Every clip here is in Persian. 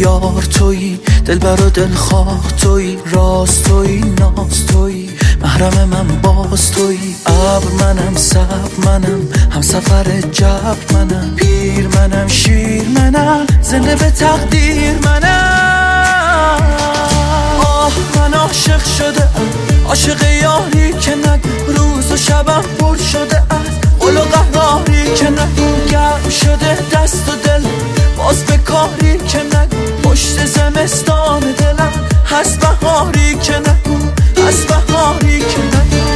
یار تویی، دلبر و دلخواه تویی، راز تویی، ناز تویی، محرم من باز تویی. ابر منم، صبر منم، هم سفر جبر منم، پیر منم، شیر منم، زنده به تقدیر منم. آه من عاشق شده ام، عاشق یاری که نگو روز و شبم پر شده از قل و قهاری که نگو گرم شده دست و دل باز به کاری که نگو پشت زمستان دلم هست بهاری که نگو، هست بهاری که نگو.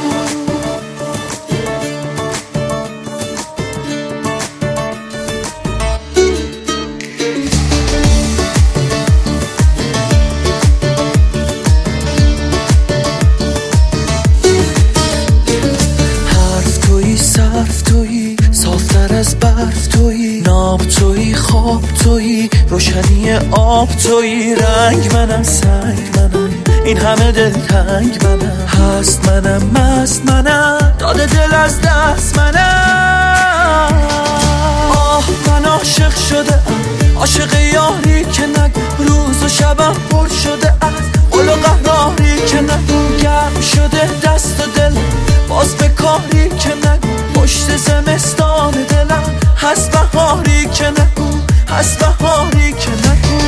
صرف تویی، صافتر از برف تویی، ناب تویی، خواب تویی، روشنی آب تویی. رنگ منم، سنگ منم، این همه دلتنگ منم، هست منم، مست منم، داده دل از دست منم. آه من عاشق شده ام، عاشق یاری که نگو روز و شبم پر شده از قل و قهاری که نگو گرم شده دست و دل باز به کاری که نگو پشت زمستان دلم هست بهاری که نگو، هست بهاری که نگو.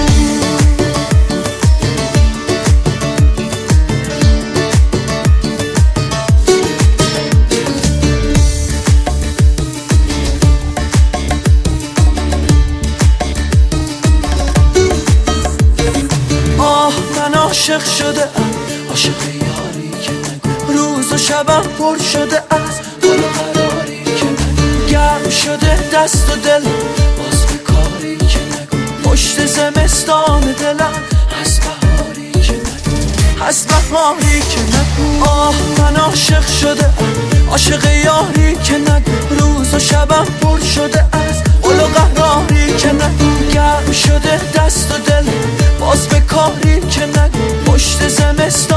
آه من عاشق شده ام، عاشق یاری که نگو روز و شبم پر شده از قل و قراری که نگو گرم شده دست و دل باز به کاری که نگو پشت زمستان دلم هست بهاری که نگو، هست بهاری که نگو. آه من عاشق شده ام، عاشق یاری که نگو روز و شبم پر شده از قل و قهاری که نگو گرم شده دست و دل باز به کاری که نگو پشت زمستان